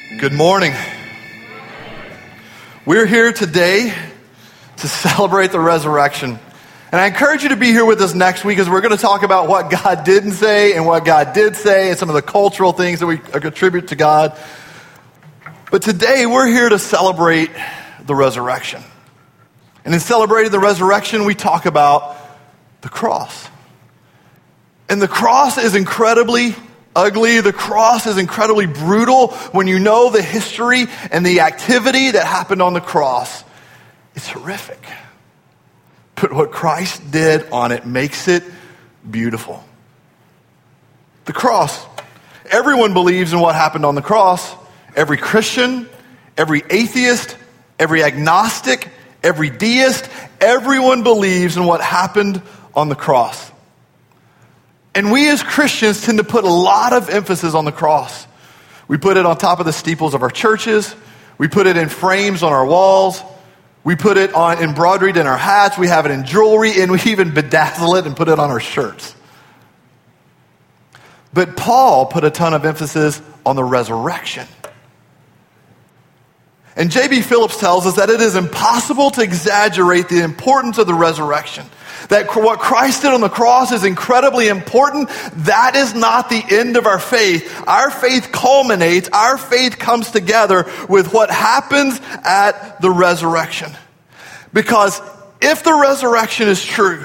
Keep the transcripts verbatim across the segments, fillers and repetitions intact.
Good morning. We're here today to celebrate the resurrection. And I encourage you to be here with us next week as we're going to talk about what God didn't say and what God did say and some of the cultural things that we attribute to God. But today we're here to celebrate the resurrection. And in celebrating the resurrection, we talk about the cross. And the cross is incredibly ugly. The cross is incredibly brutal. When you know the history and the activity that happened on the cross, it's horrific. But what Christ did on it makes it beautiful. The cross. Everyone believes in what happened on the cross. Every Christian, every atheist, every agnostic, every deist, everyone believes in what happened on the cross. And we as Christians tend to put a lot of emphasis on the cross. We put it on top of the steeples of our churches. We put it in frames on our walls. We put it on embroidered in our hats. We have it in jewelry, and we even bedazzle it and put it on our shirts. But Paul put a ton of emphasis on the resurrection. And J B Phillips tells us that it is impossible to exaggerate the importance of the resurrection. That what Christ did on the cross is incredibly important. That is not the end of our faith. Our faith culminates, our faith comes together with what happens at the resurrection. Because if the resurrection is true,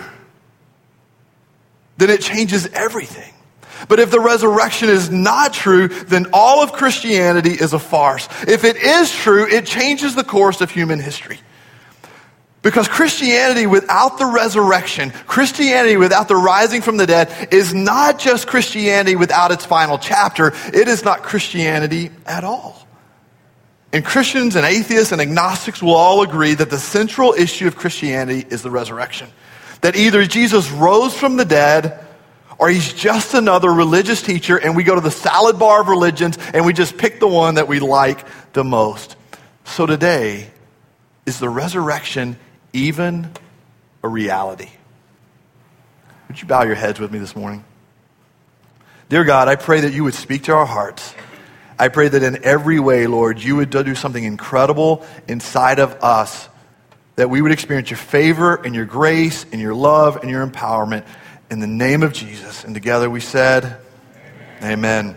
then it changes everything. But if the resurrection is not true, then all of Christianity is a farce. If it is true, it changes the course of human history. Because Christianity without the resurrection, Christianity without the rising from the dead, is not just Christianity without its final chapter. It is not Christianity at all. And Christians and atheists and agnostics will all agree that the central issue of Christianity is the resurrection. That either Jesus rose from the dead, or he's just another religious teacher, and we go to the salad bar of religions, and we just pick the one that we like the most. So today, is the resurrection even a reality? Would you bow your heads with me this morning? Dear God, I pray that you would speak to our hearts. I pray that in every way, Lord, you would do something incredible inside of us, that we would experience your favor and your grace and your love and your empowerment in the name of Jesus. And together we said, Amen. Amen.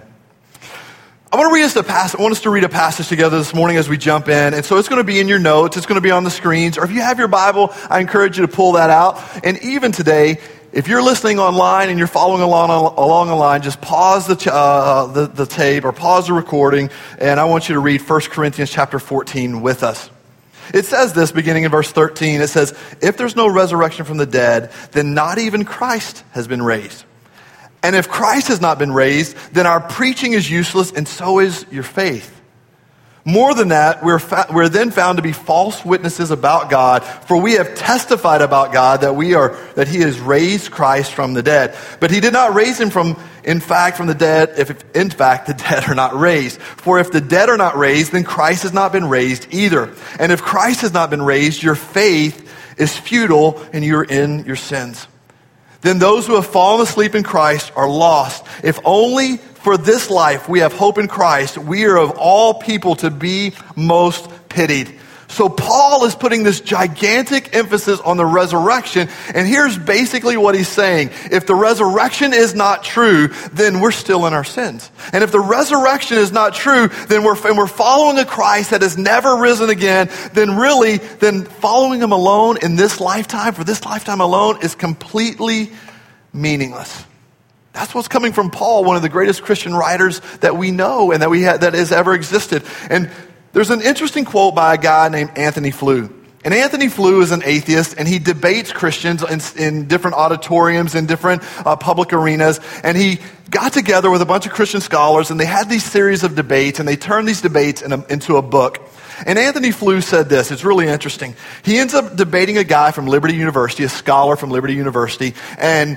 I want to read us a passage. I want us to read a passage together this morning as we jump in. And so it's going to be in your notes. It's going to be on the screens. Or if you have your Bible, I encourage you to pull that out. And even today, if you're listening online and you're following along along the line, just pause the, uh, the the tape or pause the recording. And I want you to read First Corinthians chapter fourteen with us. It says this, beginning in verse thirteen. It says, if there's no resurrection from the dead, then not even Christ has been raised. And if Christ has not been raised, then our preaching is useless, and so is your faith. More than that, we're, fa- we're then found to be false witnesses about God, for we have testified about God that we are that He has raised Christ from the dead. But He did not raise Him from, in fact, from the dead, if in fact the dead are not raised. For if the dead are not raised, then Christ has not been raised either. And if Christ has not been raised, your faith is futile, and you're in your sins. Then those who have fallen asleep in Christ are lost. If only for this life we have hope in Christ, we are of all people to be most pitied. So Paul is putting this gigantic emphasis on the resurrection, and here's basically what he's saying. If the resurrection is not true, then we're still in our sins. And if the resurrection is not true, then we're, and we're following a Christ that has never risen again, then really, then following him alone in this lifetime, for this lifetime alone, is completely meaningless. That's what's coming from Paul, one of the greatest Christian writers that we know and that we ha- that has ever existed. And there's an interesting quote by a guy named Anthony Flew. And Anthony Flew is an atheist, and he debates Christians in, in different auditoriums, in different uh, public arenas. And he got together with a bunch of Christian scholars, and they had these series of debates, and they turned these debates in a, into a book. And Anthony Flew said this. It's really interesting. He ends up debating a guy from Liberty University, a scholar from Liberty University, and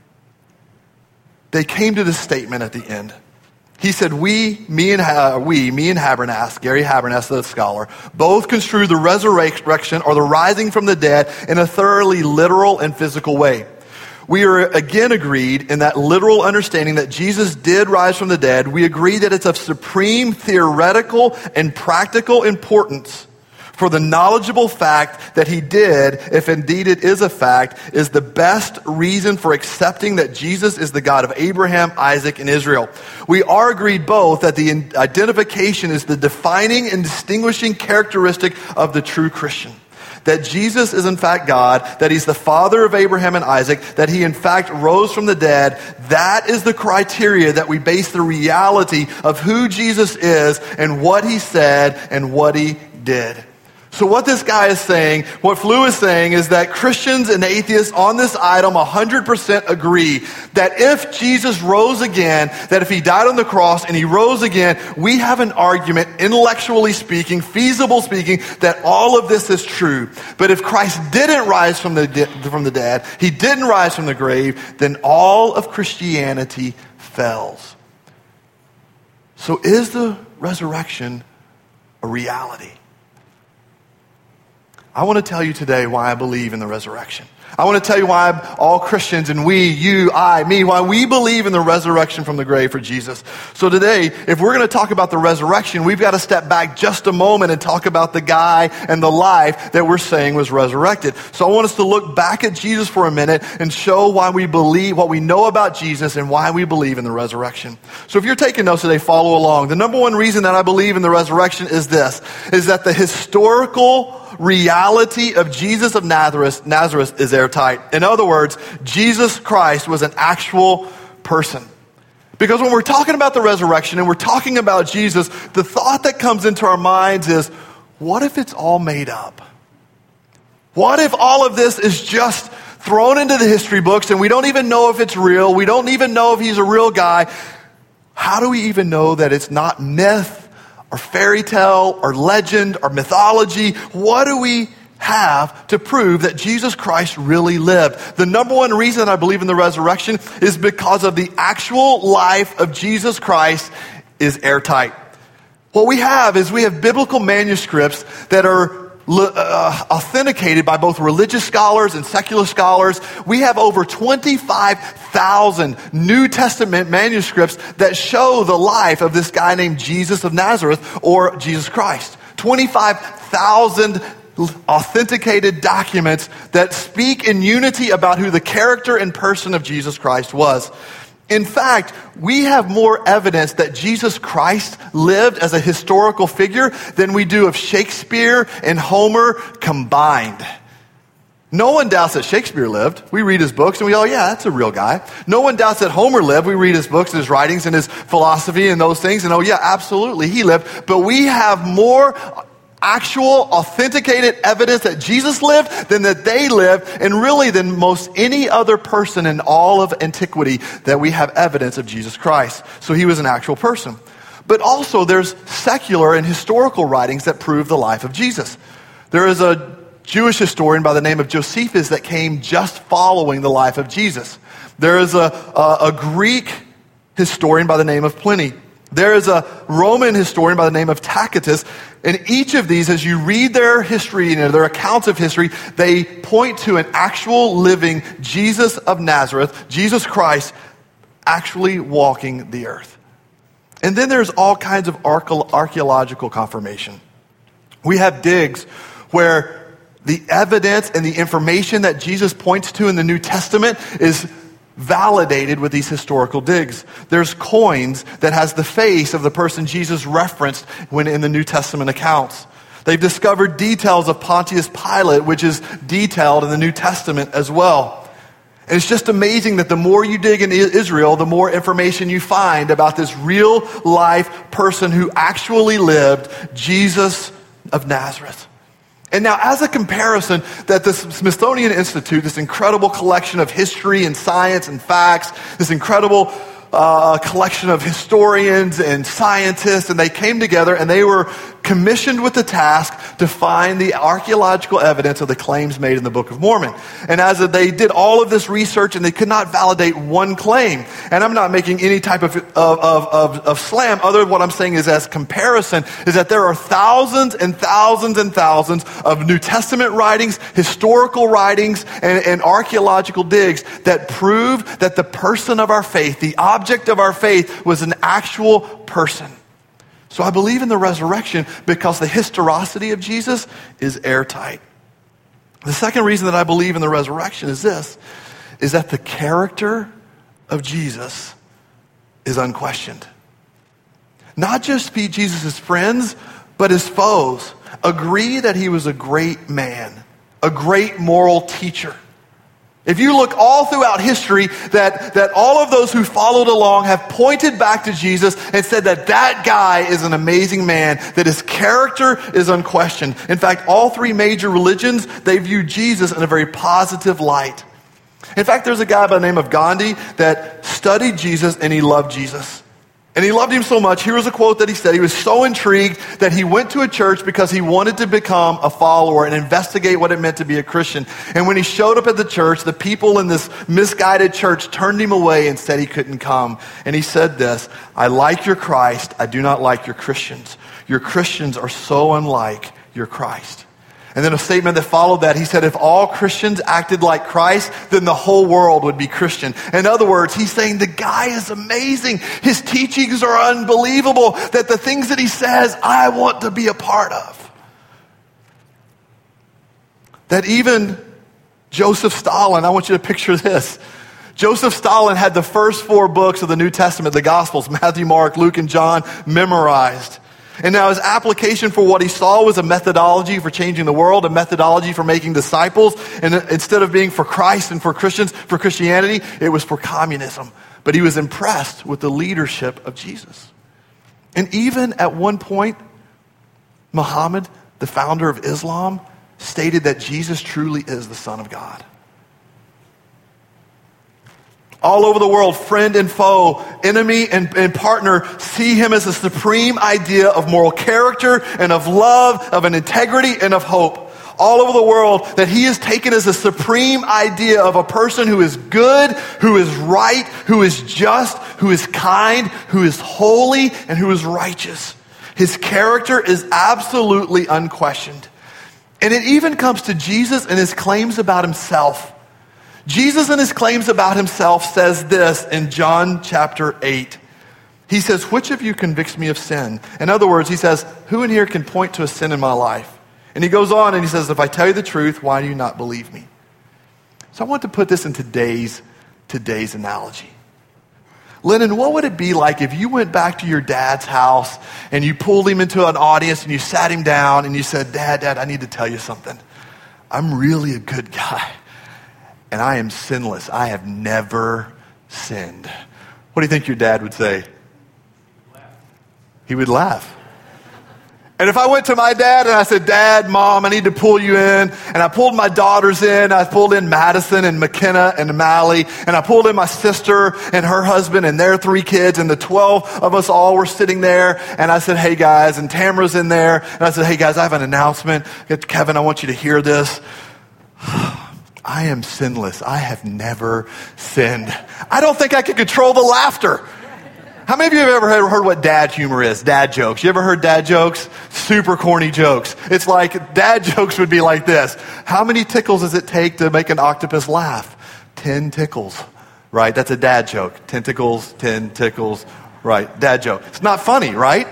they came to this statement at the end. He said, we, me and uh, we, me and Habermas, Gary Habermas, the scholar, both construe the resurrection or the rising from the dead in a thoroughly literal and physical way. We are again agreed in that literal understanding that Jesus did rise from the dead. We agree that it's of supreme theoretical and practical importance for the knowledgeable fact that he did, if indeed it is a fact, is the best reason for accepting that Jesus is the God of Abraham, Isaac, and Israel. We are agreed both that the identification is the defining and distinguishing characteristic of the true Christian. That Jesus is in fact God, that he's the father of Abraham and Isaac, that he in fact rose from the dead. That is the criteria that we base the reality of who Jesus is and what he said and what he did. So what this guy is saying, what Flew is saying, is that Christians and atheists on this item one hundred percent agree that if Jesus rose again, that if he died on the cross and he rose again, we have an argument, intellectually speaking, feasible speaking, that all of this is true. But if Christ didn't rise from the, de- from the dead, he didn't rise from the grave, then all of Christianity fails. So is the resurrection a reality? I want to tell you today why I believe in the resurrection. I want to tell you why all Christians, and we, you, I, me, why we believe in the resurrection from the grave for Jesus. So today, if we're going to talk about the resurrection, we've got to step back just a moment and talk about the guy and the life that we're saying was resurrected. So I want us to look back at Jesus for a minute and show why we believe, what we know about Jesus and why we believe in the resurrection. So if you're taking notes today, follow along. The number one reason that I believe in the resurrection is this, is that the historical reality of Jesus of Nazareth, Nazareth is airtight. In other words, Jesus Christ was an actual person. Because when we're talking about the resurrection and we're talking about Jesus, the thought that comes into our minds is, what if it's all made up? What if all of this is just thrown into the history books and we don't even know if it's real? We don't even know if he's a real guy. How do we even know that it's not myth or fairy tale, or legend, or mythology? What do we have to prove that Jesus Christ really lived? The number one reason I believe in the resurrection is because of the actual life of Jesus Christ is airtight. What we have is we have biblical manuscripts that are Uh, authenticated by both religious scholars and secular scholars. We have over twenty-five thousand New Testament manuscripts that show the life of this guy named Jesus of Nazareth, or Jesus Christ. twenty-five thousand authenticated documents that speak in unity about who the character and person of Jesus Christ was. In fact, we have more evidence that Jesus Christ lived as a historical figure than we do of Shakespeare and Homer combined. No one doubts that Shakespeare lived. We read his books and we go, yeah, that's a real guy. No one doubts that Homer lived. We read his books and his writings and his philosophy and those things and oh yeah, absolutely, he lived. But we have more actual authenticated evidence that Jesus lived than that they lived, and really than most any other person in all of antiquity that we have evidence of Jesus Christ. So he was an actual person. But also there's secular and historical writings that prove the life of Jesus. There is a Jewish historian by the name of Josephus that came just following the life of Jesus. There is a, a, a Greek historian by the name of Pliny. There is a Roman historian by the name of Tacitus, and each of these, as you read their history and their accounts of history, they point to an actual living Jesus of Nazareth, Jesus Christ, actually walking the earth. And then there's all kinds of archaeological confirmation. We have digs where the evidence and the information that Jesus points to in the New Testament is validated with these historical digs. There's coins that has the face of the person Jesus referenced when in the New Testament accounts. They've discovered details of Pontius Pilate, which is detailed in the New Testament as well. And it's just amazing that the more you dig into Israel, the more information you find about this real life person who actually lived, Jesus of Nazareth. And now, as a comparison, that the Smithsonian Institute, this incredible collection of history and science and facts, this incredible uh, collection of historians and scientists, and they came together and they were commissioned with the task to find the archaeological evidence of the claims made in the Book of Mormon. And as they did all of this research and they could not validate one claim, and I'm not making any type of, of, of, of, of slam, other than what I'm saying is as comparison, is that there are thousands and thousands and thousands of New Testament writings, historical writings, and, and archaeological digs that prove that the person of our faith, the object of our faith, was an actual person. So I believe in the resurrection because the historicity of Jesus is airtight. The second reason that I believe in the resurrection is this, is that the character of Jesus is unquestioned. Not just be Jesus' friends, but his foes agree that he was a great man, a great moral teacher. If you look all throughout history, that, that all of those who followed along have pointed back to Jesus and said that that guy is an amazing man, that his character is unquestioned. In fact, all three major religions, they view Jesus in a very positive light. In fact, there's a guy by the name of Gandhi that studied Jesus and he loved Jesus. And he loved him so much. Here was a quote that he said. He was so intrigued that he went to a church because he wanted to become a follower and investigate what it meant to be a Christian. And when he showed up at the church, the people in this misguided church turned him away and said he couldn't come. And he said this, "I like your Christ. I do not like your Christians. Your Christians are so unlike your Christ." And then a statement that followed that, he said, if all Christians acted like Christ, then the whole world would be Christian. In other words, he's saying the guy is amazing. His teachings are unbelievable, that the things that he says, I want to be a part of. That even Joseph Stalin, I want you to picture this. Joseph Stalin had the first four books of the New Testament, the Gospels, Matthew, Mark, Luke, and John, memorized. And now his application for what he saw was a methodology for changing the world, a methodology for making disciples. And instead of being for Christ and for Christians, for Christianity, it was for communism. But he was impressed with the leadership of Jesus. And even at one point, Muhammad, the founder of Islam, stated that Jesus truly is the Son of God. All over the world, friend and foe, enemy and, and partner see him as the supreme idea of moral character and of love, of an integrity and of hope. All over the world, that he is taken as a supreme idea of a person who is good, who is right, who is just, who is kind, who is holy, and who is righteous. His character is absolutely unquestioned. And it even comes to Jesus and his claims about himself. Jesus in his claims about himself says this in John chapter eight. He says, which of you convicts me of sin? In other words, he says, who in here can point to a sin in my life? And he goes on and he says, if I tell you the truth, why do you not believe me? So I want to put this in today's, today's analogy. Lennon, what would it be like if you went back to your dad's house and you pulled him into an audience and you sat him down and you said, Dad, Dad, I need to tell you something. I'm really a good guy. And I am sinless. I have never sinned. What do you think your dad would say? He would laugh. And if I went to my dad and I said, Dad, Mom, I need to pull you in. And I pulled my daughters in. I pulled in Madison and McKenna and Mally. And I pulled in my sister and her husband and their three kids. And the twelve of us all were sitting there. And I said, hey, guys. And Tamara's in there. And I said, hey, guys, I have an announcement. Kevin, I want you to hear this. I am sinless. I have never sinned. I don't think I could control the laughter. How many of you have ever heard, heard what dad humor is? Dad jokes. You ever heard dad jokes? Super corny jokes. It's like dad jokes would be like this. How many tickles does it take to make an octopus laugh? Ten tickles. Right? That's a dad joke. Ten tickles, ten tickles. Right. Dad joke. It's not funny, right?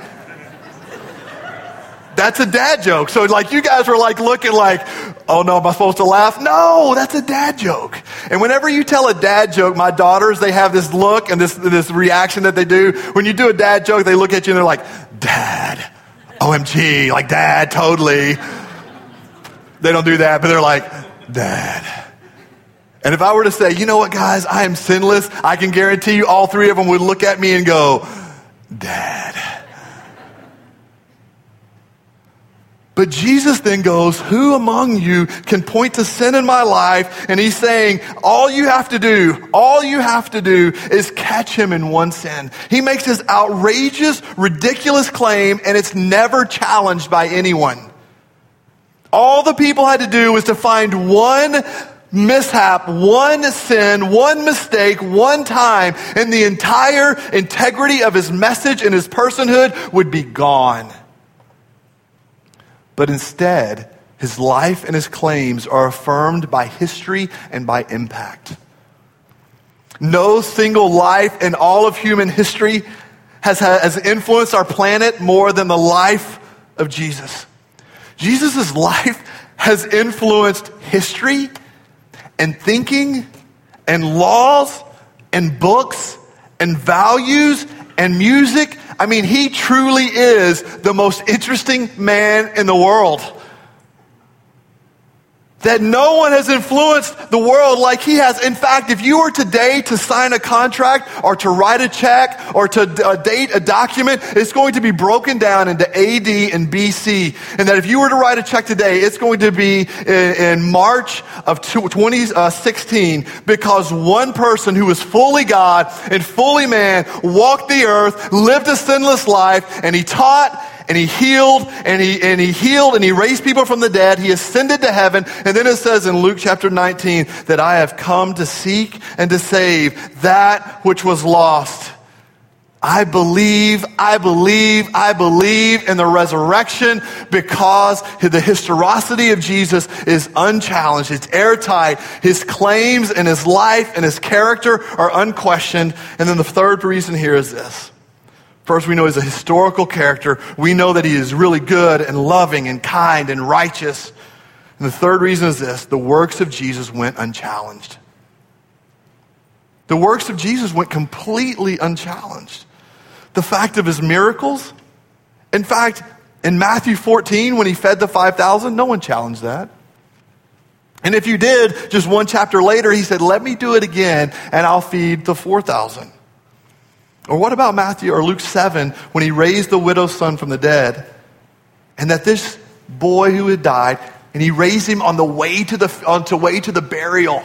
That's a dad joke. So like you guys were like looking like, oh no, am I supposed to laugh? No, that's a dad joke. And whenever you tell a dad joke, my daughters, they have this look and this, this reaction that they do. When you do a dad joke, they look at you and they're like, Dad, O M G, like Dad, totally. They don't do that, but they're like, Dad. And if I were to say, you know what, guys, I am sinless, I can guarantee you all three of them would look at me and go, Dad. But Jesus then goes, who among you can point to sin in my life? And he's saying, all you have to do, all you have to do is catch him in one sin. He makes this outrageous, ridiculous claim, and it's never challenged by anyone. All the people had to do was to find one mishap, one sin, one mistake, one time, and the entire integrity of his message and his personhood would be gone. But instead, his life and his claims are affirmed by history and by impact. No single life in all of human history has, has influenced our planet more than the life of Jesus. Jesus' life has influenced history and thinking and laws and books and values and music. I mean, he truly is the most interesting man in the world. That no one has influenced the world like he has. In fact, if you were today to sign a contract or to write a check or to uh, date a document, it's going to be broken down into A D and B C. And that if you were to write a check today, it's going to be in, in March of twenty sixteen, because one person who was fully God and fully man walked the earth, lived a sinless life, and he taught, and he healed, and he and he healed, and he raised people from the dead. He ascended to heaven. And then it says in Luke chapter nineteen that I have come to seek and to save that which was lost. I believe, I believe, I believe in the resurrection because the historicity of Jesus is unchallenged. It's airtight. His claims and his life and his character are unquestioned. And then the third reason here is this. First, we know he's a historical character. We know that he is really good and loving and kind and righteous. And the third reason is this: the works of Jesus went unchallenged. The works of Jesus went completely unchallenged. The fact of his miracles, in fact, in Matthew fourteen, when he fed the five thousand, no one challenged that. And if you did, just one chapter later, he said, let me do it again, and I'll feed the four thousand. Or what about Matthew or Luke seven, when he raised the widow's son from the dead, and that this boy who had died, and he raised him on the way to the on the way to the burial.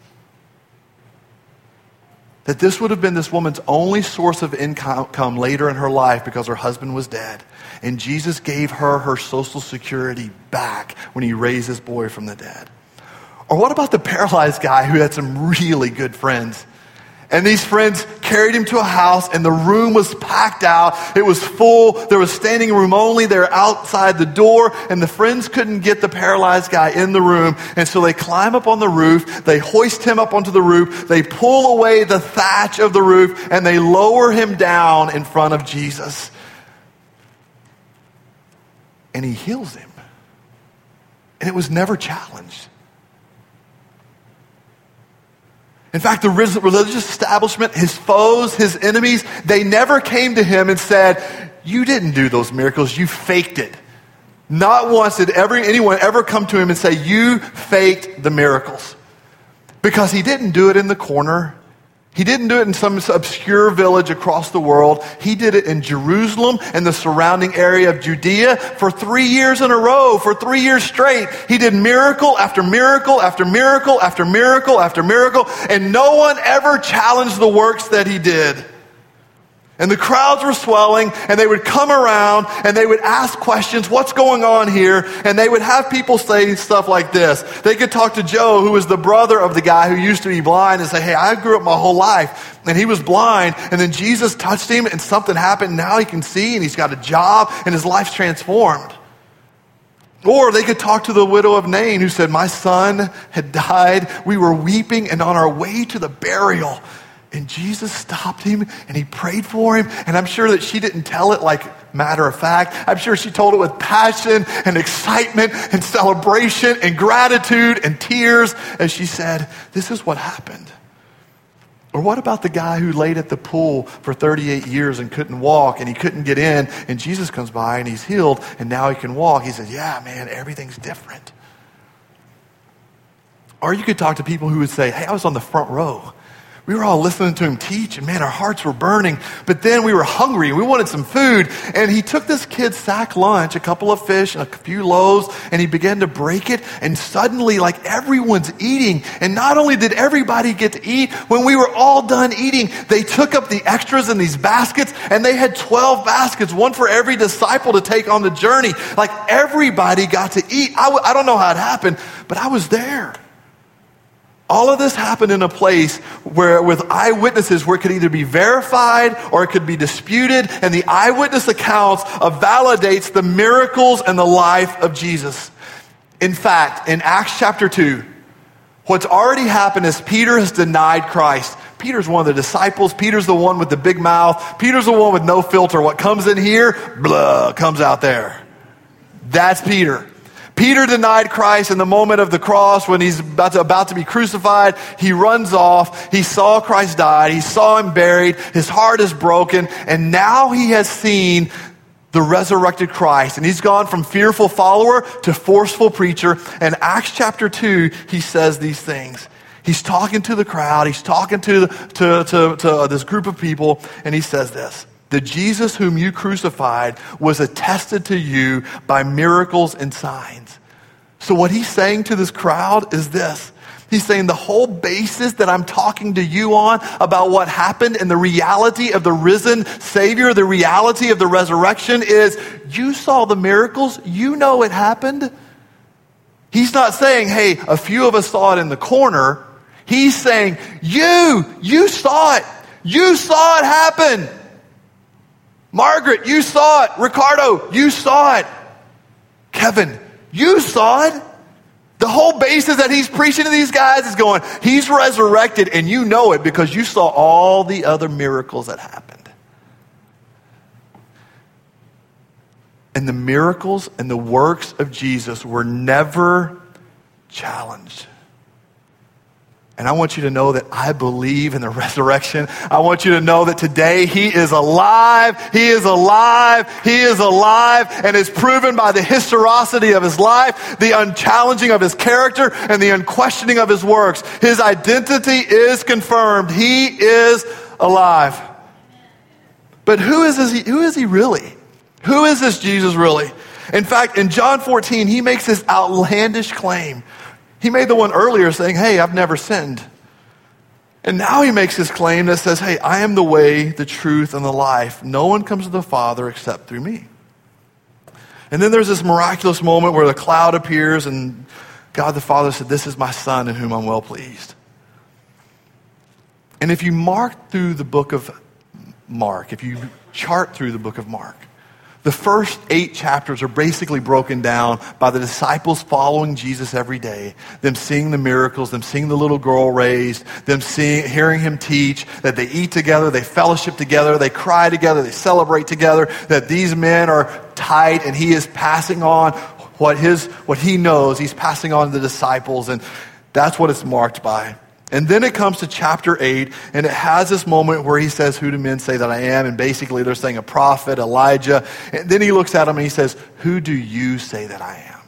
That this would have been this woman's only source of income later in her life because her husband was dead. And Jesus gave her her social security back when he raised this boy from the dead. Or what about the paralyzed guy who had some really good friends? And these friends carried him to a house, and the room was packed out. It was full. There was standing room only. They were outside the door, and the friends couldn't get the paralyzed guy in the room. And so they climb up on the roof. They hoist him up onto the roof. They pull away the thatch of the roof, and they lower him down in front of Jesus. And he heals him. And it was never challenged. In fact, the religious establishment, his foes, his enemies, they never came to him and said, you didn't do those miracles, you faked it. Not once did every, anyone ever come to him and say, you faked the miracles. Because he didn't do it in the corner. He didn't do it in some obscure village across the world. He did it in Jerusalem and the surrounding area of Judea for three years in a row, for three years straight. He did miracle after miracle after miracle after miracle after miracle, and no one ever challenged the works that he did. And the crowds were swelling, and they would come around, and they would ask questions, what's going on here? And they would have people say stuff like this. They could talk to Joe, who was the brother of the guy who used to be blind, and say, hey, I grew up my whole life, and he was blind, and then Jesus touched him, and something happened, and now he can see, and he's got a job, and his life's transformed. Or they could talk to the widow of Nain, who said, my son had died, we were weeping, and on our way to the burial, and Jesus stopped him, and he prayed for him. And I'm sure that she didn't tell it like matter of fact. I'm sure she told it with passion and excitement and celebration and gratitude and tears as she said, this is what happened. Or what about the guy who laid at the pool for thirty-eight years and couldn't walk, and he couldn't get in, and Jesus comes by and he's healed, and now he can walk. He says, yeah, man, everything's different. Or you could talk to people who would say, hey, I was on the front row. We were all listening to him teach, and man, our hearts were burning. But then we were hungry, and we wanted some food. And he took this kid's sack lunch, a couple of fish and a few loaves, and he began to break it. And suddenly, like, everyone's eating. And not only did everybody get to eat, when we were all done eating, they took up the extras in these baskets, and they had twelve baskets, one for every disciple to take on the journey. Like, everybody got to eat. I, w- I don't know how it happened, but I was there. All of this happened in a place where, with eyewitnesses, where it could either be verified or it could be disputed, and the eyewitness accounts of validates the miracles and the life of Jesus. In fact, in Acts chapter two, what's already happened is Peter has denied Christ. Peter's one of the disciples. Peter's the one with the big mouth. Peter's the one with no filter. What comes in here, blah, comes out there. That's Peter. Peter denied Christ in the moment of the cross when he's about to, about to be crucified. He runs off. He saw Christ die. He saw him buried. His heart is broken. And now he has seen the resurrected Christ. And he's gone from fearful follower to forceful preacher. And Acts chapter two, he says these things. He's talking to the crowd. He's talking to, to, to, to this group of people. And he says this. The Jesus whom you crucified was attested to you by miracles and signs. So what he's saying to this crowd is this. He's saying the whole basis that I'm talking to you on about what happened and the reality of the risen Savior, the reality of the resurrection is you saw the miracles. You know it happened. He's not saying, hey, a few of us saw it in the corner. He's saying, you, you saw it. You saw it happen. Margaret, you saw it. Ricardo, you saw it. Kevin, you saw it. The whole basis that he's preaching to these guys is going, he's resurrected, and you know it because you saw all the other miracles that happened. And the miracles and the works of Jesus were never challenged. And I want you to know that I believe in the resurrection. I want you to know that today he is alive. He is alive. He is alive and is proven by the historicity of his life, the unchallenging of his character, and the unquestioning of his works. His identity is confirmed. He is alive. But who is this, who is he really? Who is this Jesus really? In fact, in John fourteen, he makes this outlandish claim. He made the one earlier saying, hey, I've never sinned. And now he makes this claim that says, hey, I am the way, the truth, and the life. No one comes to the Father except through me. And then there's this miraculous moment where the cloud appears and God the Father said, this is my Son in whom I'm well pleased. And if you mark through the book of Mark, if you chart through the book of Mark, the first eight chapters are basically broken down by the disciples following Jesus every day, them seeing the miracles, them seeing the little girl raised, them seeing, hearing him teach, that they eat together, they fellowship together, they cry together, they celebrate together, that these men are tight and he is passing on what his, what he knows, he's passing on to the disciples, and that's what it's marked by. And then it comes to chapter eight, and it has this moment where he says, who do men say that I am? And basically they're saying a prophet, Elijah. And then he looks at them and he says, who do you say that I am?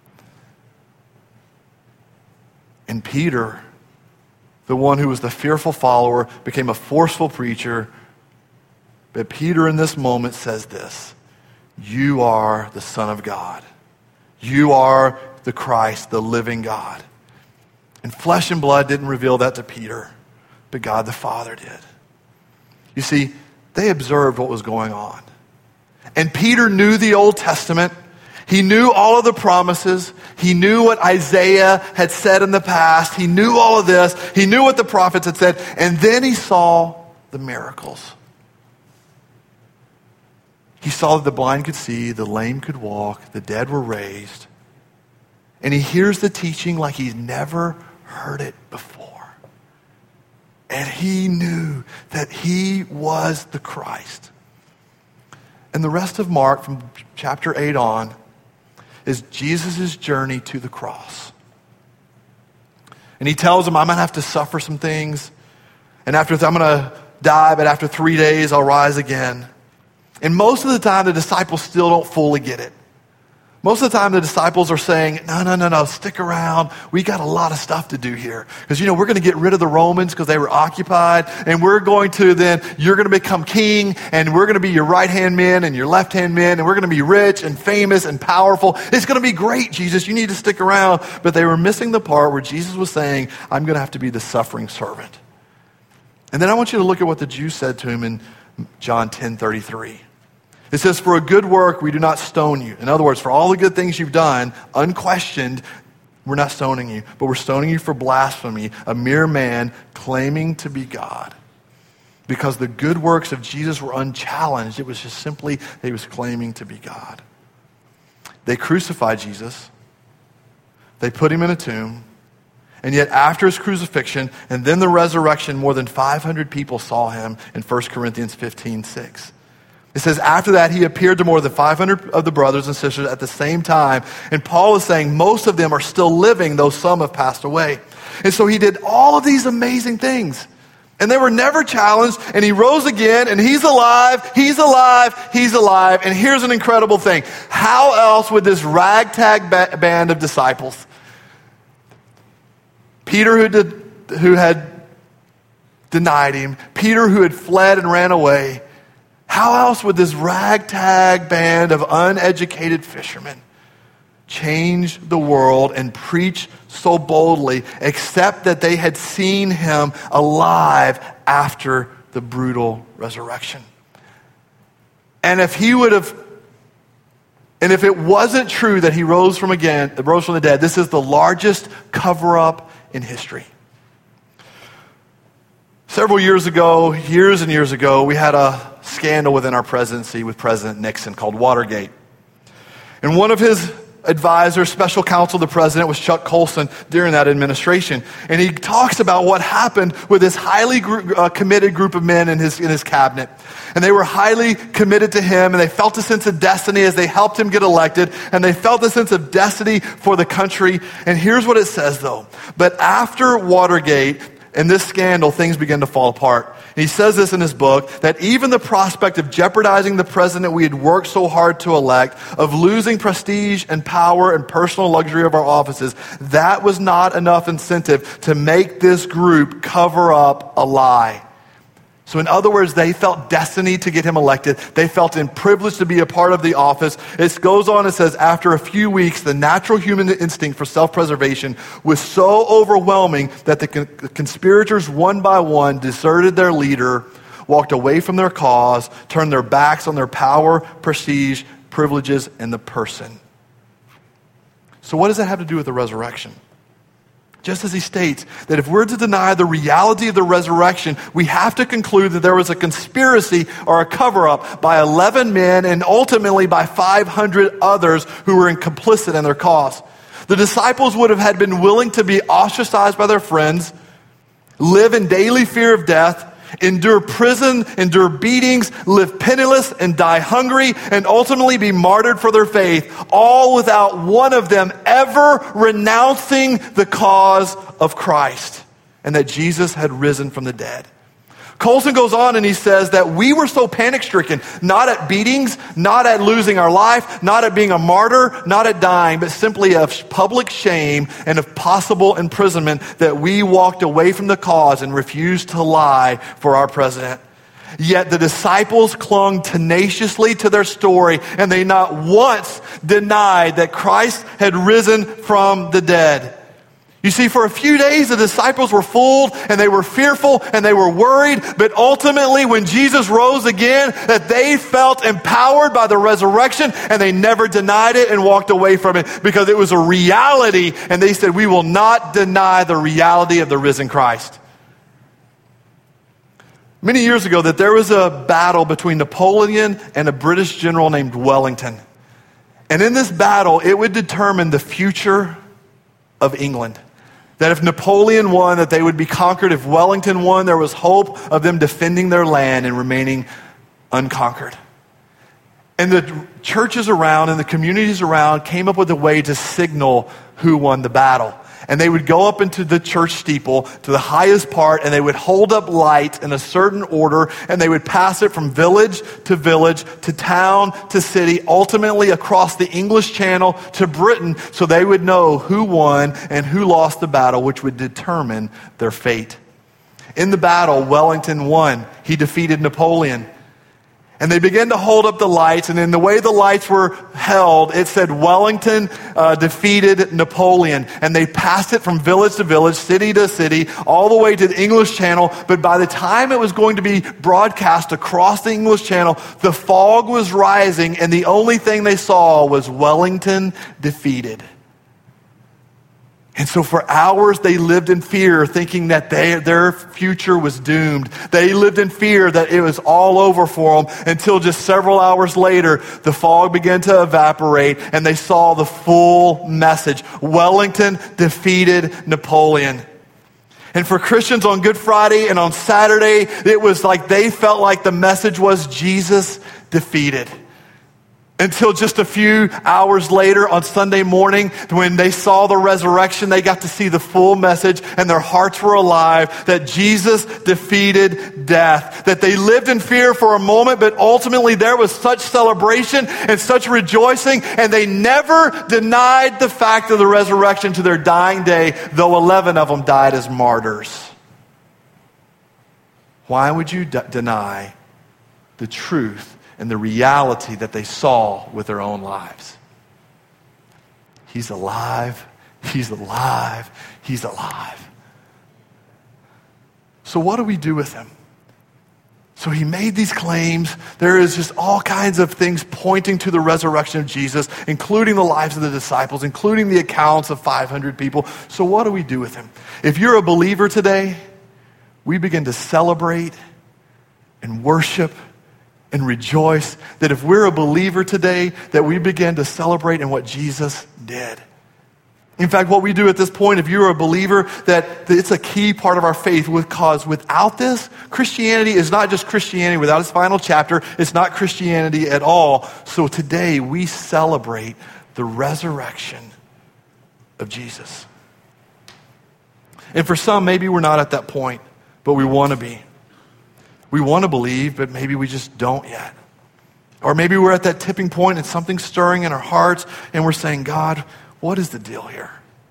And Peter, the one who was the fearful follower, became a forceful preacher. But Peter in this moment says this, you are the Son of God. You are the Christ, the living God. And flesh and blood didn't reveal that to Peter, but God the Father did. You see, they observed what was going on. And Peter knew the Old Testament. He knew all of the promises. He knew what Isaiah had said in the past. He knew all of this. He knew what the prophets had said. And then he saw the miracles. He saw that the blind could see, the lame could walk, the dead were raised. And he hears the teaching like he's never heard it before. And he knew that he was the Christ. And the rest of Mark from chapter eight on is Jesus' journey to the cross. And he tells them, I'm going to have to suffer some things. And after I'm going to die, but after three days I'll rise again. And most of the time the disciples still don't fully get it. Most of the time, the disciples are saying, no, no, no, no, stick around. We got a lot of stuff to do here. Because, you know, we're going to get rid of the Romans because they were occupied. And we're going to then, you're going to become king. And we're going to be your right-hand men and your left-hand men. And we're going to be rich and famous and powerful. It's going to be great, Jesus. You need to stick around. But they were missing the part where Jesus was saying, I'm going to have to be the suffering servant. And then I want you to look at what the Jews said to him in John ten thirty-three. It says, for a good work, we do not stone you. In other words, for all the good things you've done, unquestioned, we're not stoning you. But we're stoning you for blasphemy, a mere man claiming to be God. Because the good works of Jesus were unchallenged. It was just simply that he was claiming to be God. They crucified Jesus. They put him in a tomb. And yet after his crucifixion and then the resurrection, more than five hundred people saw him in First Corinthians fifteen six. It says, after that, he appeared to more than five hundred of the brothers and sisters at the same time. And Paul is saying most of them are still living, though some have passed away. And so he did all of these amazing things. And they were never challenged. And he rose again, and he's alive, he's alive, he's alive. And here's an incredible thing. How else would this ragtag ba- band of disciples, Peter who, did, who had denied him, Peter who had fled and ran away, how else would this ragtag band of uneducated fishermen change the world and preach so boldly, except that they had seen him alive after the brutal resurrection? And if he would have, and if it wasn't true that he rose from again, rose from the dead, this is the largest cover-up in history. Several years ago, years and years ago, we had a scandal within our presidency with President Nixon called Watergate. And one of his advisors, special counsel to the president, was Chuck Colson during that administration. And he talks about what happened with this highly gr- uh, committed group of men in his, in his cabinet. And they were highly committed to him, and they felt a sense of destiny as they helped him get elected, and they felt a sense of destiny for the country. And here's what it says, though. But after Watergate, in this scandal, things began to fall apart. And he says this in his book, that even the prospect of jeopardizing the president we had worked so hard to elect, of losing prestige and power and personal luxury of our offices, that was not enough incentive to make this group cover up a lie. So in other words, they felt destiny to get him elected. They felt him privileged to be a part of the office. It goes on and says, after a few weeks, the natural human instinct for self-preservation was so overwhelming that the con- conspirators one by one deserted their leader, walked away from their cause, turned their backs on their power, prestige, privileges, and the person. So what does that have to do with the resurrection? Just as he states that if we're to deny the reality of the resurrection, we have to conclude that there was a conspiracy or a cover-up by eleven men and ultimately by five hundred others who were complicit in their cause. The disciples would have had been willing to be ostracized by their friends, live in daily fear of death, endure prison, endure beatings, live penniless and die hungry, and ultimately be martyred for their faith, all without one of them ever renouncing the cause of Christ and that Jesus had risen from the dead. Colson goes on and he says that we were so panic-stricken, not at beatings, not at losing our life, not at being a martyr, not at dying, but simply of public shame and of possible imprisonment, that we walked away from the cause and refused to lie for our president. Yet the disciples clung tenaciously to their story, and they not once denied that Christ had risen from the dead. You see, for a few days, the disciples were fooled and they were fearful and they were worried. But ultimately, when Jesus rose again, that they felt empowered by the resurrection and they never denied it and walked away from it because it was a reality. And they said, we will not deny the reality of the risen Christ. Many years ago, that there was a battle between Napoleon and a British general named Wellington. And in this battle, it would determine the future of England. That if Napoleon won, that they would be conquered. If Wellington won, there was hope of them defending their land and remaining unconquered. And the churches around and the communities around came up with a way to signal who won the battle. And they would go up into the church steeple to the highest part, and they would hold up lights in a certain order, and they would pass it from village to village, to town to city, ultimately across the English Channel to Britain, so they would know who won and who lost the battle, which would determine their fate. In the battle, Wellington won. He defeated Napoleon. And they began to hold up the lights, and in the way the lights were held, it said Wellington uh, defeated Napoleon. And they passed it from village to village, city to city, all the way to the English Channel. But by the time it was going to be broadcast across the English Channel, the fog was rising, and the only thing they saw was Wellington defeated. And so for hours they lived in fear, thinking that they, their future was doomed. They lived in fear that it was all over for them, until just several hours later, the fog began to evaporate and they saw the full message. Wellington defeated Napoleon. And for Christians on Good Friday and on Saturday, it was like they felt like the message was Jesus defeated. Until just a few hours later on Sunday morning, when they saw the resurrection, they got to see the full message, and their hearts were alive that Jesus defeated death. That they lived in fear for a moment, but ultimately there was such celebration and such rejoicing, and they never denied the fact of the resurrection to their dying day, though eleven of them died as martyrs. Why would you d- deny the truth and the reality that they saw with their own lives? He's alive. He's alive. He's alive. So what do we do with him? So he made these claims. There is just all kinds of things pointing to the resurrection of Jesus, including the lives of the disciples, including the accounts of five hundred people. So what do we do with him? If you're a believer today, we begin to celebrate and worship and rejoice that if we're a believer today, that we begin to celebrate in what Jesus did. In fact, what we do at this point, if you're a believer, that it's a key part of our faith, because without this, Christianity is not just Christianity without its final chapter. It's not Christianity at all. So today we celebrate the resurrection of Jesus. And for some, maybe we're not at that point, but we want to be. We want to believe, but maybe we just don't yet. Or maybe we're at that tipping point and something's stirring in our hearts and we're saying, God, what is the deal here?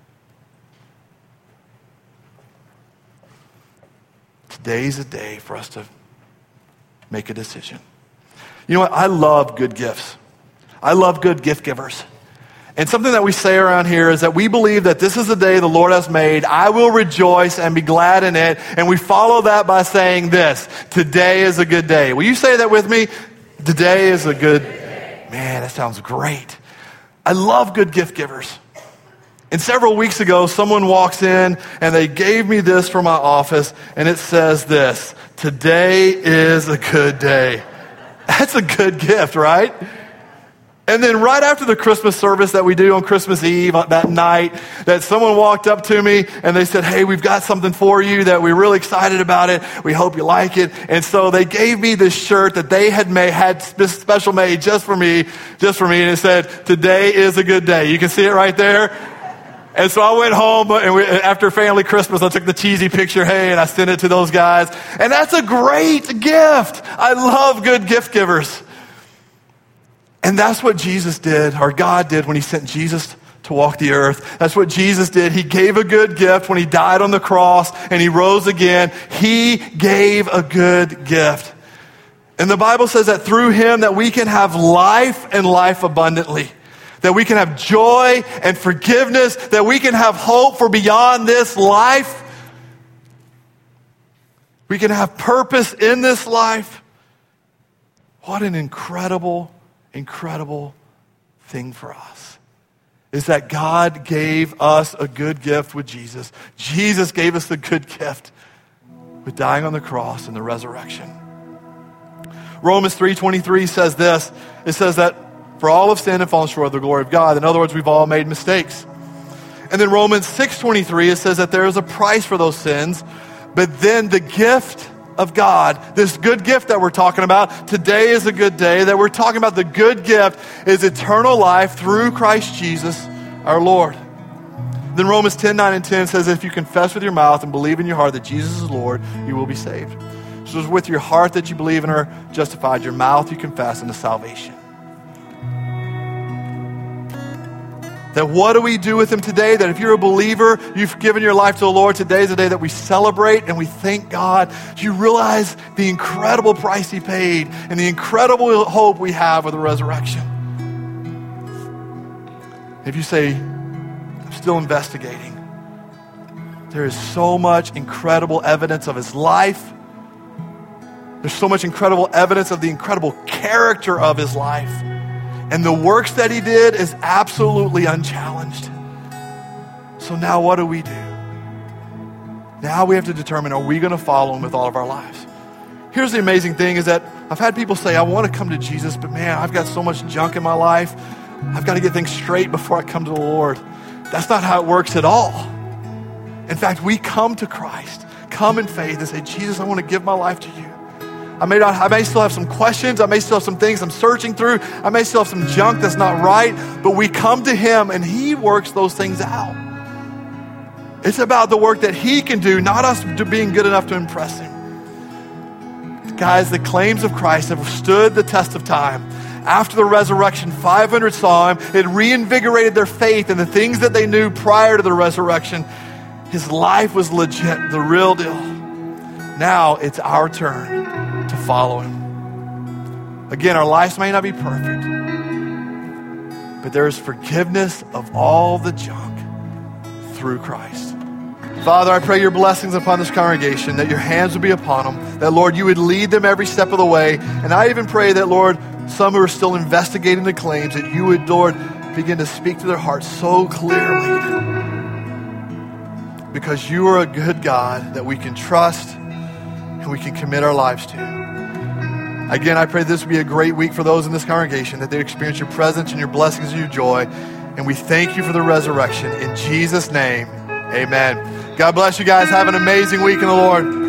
Today's a day for us to make a decision. You know what? I love good gifts. I love good gift givers. And something that we say around here is that we believe that this is the day the Lord has made. I will rejoice and be glad in it. And we follow that by saying this: today is a good day. Will you say that with me? Today is a good day. Man, that sounds great. I love good gift givers. And several weeks ago, someone walks in and they gave me this for my office, and it says this: today is a good day. That's a good gift, right? And then right after the Christmas service that we do on Christmas Eve, that night, that someone walked up to me and they said, hey, we've got something for you that we're really excited about it. We hope you like it. And so they gave me this shirt that they had made, had special made just for me, just for me. And it said, today is a good day. You can see it right there. And so I went home, and we, after family Christmas, I took the cheesy picture, hey, and I sent it to those guys. And that's a great gift. I love good gift givers. And that's what Jesus did, or God did, when he sent Jesus to walk the earth. That's what Jesus did. He gave a good gift when he died on the cross and he rose again. He gave a good gift. And the Bible says that through him that we can have life and life abundantly. That we can have joy and forgiveness. That we can have hope for beyond this life. We can have purpose in this life. What an incredible incredible thing for us is that God gave us a good gift with Jesus. Jesus gave us a good gift with dying on the cross and the resurrection. Romans three twenty-three says this. It says that for all have sinned and fallen short of the glory of God. In other words, we've all made mistakes. And then Romans six twenty-three, it says that there is a price for those sins, but then the gift of God, this good gift that we're talking about, today is a good day, that we're talking about the good gift is eternal life through Christ Jesus our Lord. Then Romans ten, nine, and ten says, if you confess with your mouth and believe in your heart that Jesus is Lord, you will be saved. So it's with your heart that you believe and are justified, your mouth you confess unto salvation. That what do we do with him today? That if you're a believer, you've given your life to the Lord, today is the day that we celebrate and we thank God. Do you realize the incredible price he paid and the incredible hope we have with the resurrection? If you say, I'm still investigating, there is so much incredible evidence of his life. There's so much incredible evidence of the incredible character of his life. And the works that he did is absolutely unchallenged. So now what do we do? Now we have to determine, are we going to follow him with all of our lives? Here's the amazing thing is that I've had people say, I want to come to Jesus, but man, I've got so much junk in my life. I've got to get things straight before I come to the Lord. That's not how it works at all. In fact, we come to Christ, come in faith and say, Jesus, I want to give my life to you. I may not, I may still have some questions. I may still have some things I'm searching through. I may still have some junk that's not right, but we come to him and he works those things out. It's about the work that he can do, not us being good enough to impress him. Guys, the claims of Christ have stood the test of time. After the resurrection, five hundred saw him. It reinvigorated their faith in the things that they knew prior to the resurrection. His life was legit, the real deal. Now it's our turn to follow him. Again, our lives may not be perfect, but there is forgiveness of all the junk through Christ. Father, I pray your blessings upon this congregation, that your hands would be upon them, that, Lord, you would lead them every step of the way. And I even pray that, Lord, some who are still investigating the claims, that you would, Lord, begin to speak to their hearts so clearly. Because you are a good God that we can trust and we can commit our lives to. Again, I pray this would be a great week for those in this congregation, that they experience your presence and your blessings and your joy. And we thank you for the resurrection. In Jesus' name, amen. God bless you guys. Have an amazing week in the Lord.